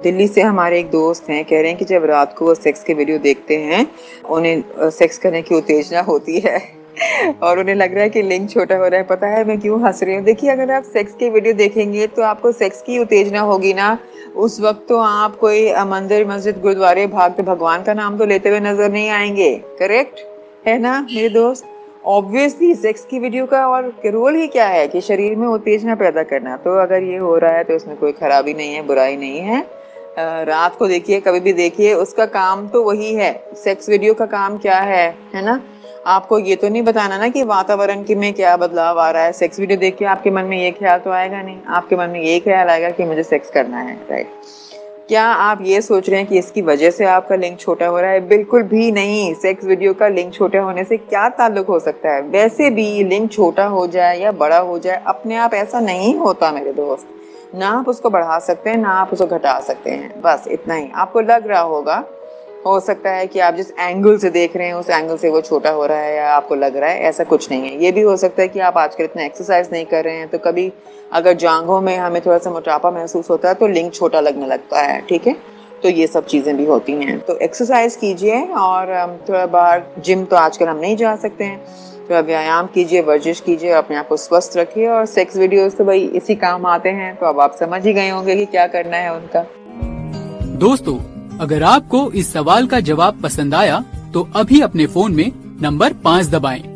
दिल्ली से हमारे एक दोस्त हैं, कह रहे हैं कि जब रात को वो सेक्स के वीडियो देखते हैं उन्हें सेक्स करने की उत्तेजना होती है और उन्हें लग रहा है कि लिंग छोटा हो रहा है। पता है मैं क्यों हंस रही हूँ? देखिए, अगर आप सेक्स की वीडियो देखेंगे तो आपको सेक्स की उत्तेजना होगी ना, उस वक्त तो आप कोई मंदिर मस्जिद गुरुद्वारे भागते भगवान का नाम तो लेते हुए नजर नहीं आएंगे। करेक्ट है ना मेरे दोस्त? ऑब्वियसली सेक्स की वीडियो का और रोल ही क्या है कि शरीर में उत्तेजना पैदा करना। तो अगर ये हो रहा है तो इसमें कोई खराबी नहीं है, बुराई नहीं है। रात को देखिए, कभी भी देखिए, उसका काम तो वही है। सेक्स वीडियो का काम क्या है ना? आपको ये तो नहीं बताना ना कि वातावरण की में क्या बदलाव आ रहा है। सेक्स वीडियो देख के आपके मन में ये ख्याल तो आएगा नहीं, आपके मन में ये ख्याल आएगा कि मुझे सेक्स करना है, राइट? क्या आप ये सोच रहे हैं कि इसकी वजह से आपका लिंग छोटा हो रहा है? बिल्कुल भी नहीं। सेक्स वीडियो का लिंग छोटा होने से क्या ताल्लुक हो सकता है? वैसे भी लिंग छोटा हो जाए या बड़ा हो जाए, अपने आप ऐसा नहीं होता मेरे दोस्त। ना आप उसको बढ़ा सकते हैं, ना आप उसको घटा सकते हैं, बस इतना ही। आपको लग रहा होगा, हो सकता है कि आप जिस एंगल से देख रहे हैं उस एंगल से वो छोटा हो रहा है, या आपको लग रहा है, ऐसा कुछ नहीं है। ये भी हो सकता है कि आप आजकल इतना एक्सरसाइज नहीं कर रहे हैं, तो कभी अगर जांघों में हमें थोड़ा सा मोटापा महसूस होता है तो लिंग छोटा लगने लगता है, ठीक है? तो ये सब चीज़ें भी होती हैं। तो एक्सरसाइज कीजिए और थोड़ा बाहर, जिम तो आजकल हम नहीं जा सकते हैं, थोड़ा व्यायाम कीजिए, वर्जिश कीजिए, अपने आप को स्वस्थ रखिए। और सेक्स वीडियोस तो भाई इसी काम आते हैं, तो अब आप समझ ही गए होंगे कि क्या करना है उनका। दोस्तों, अगर आपको इस सवाल का जवाब पसंद आया तो अभी अपने फोन में नंबर 5 दबाएं।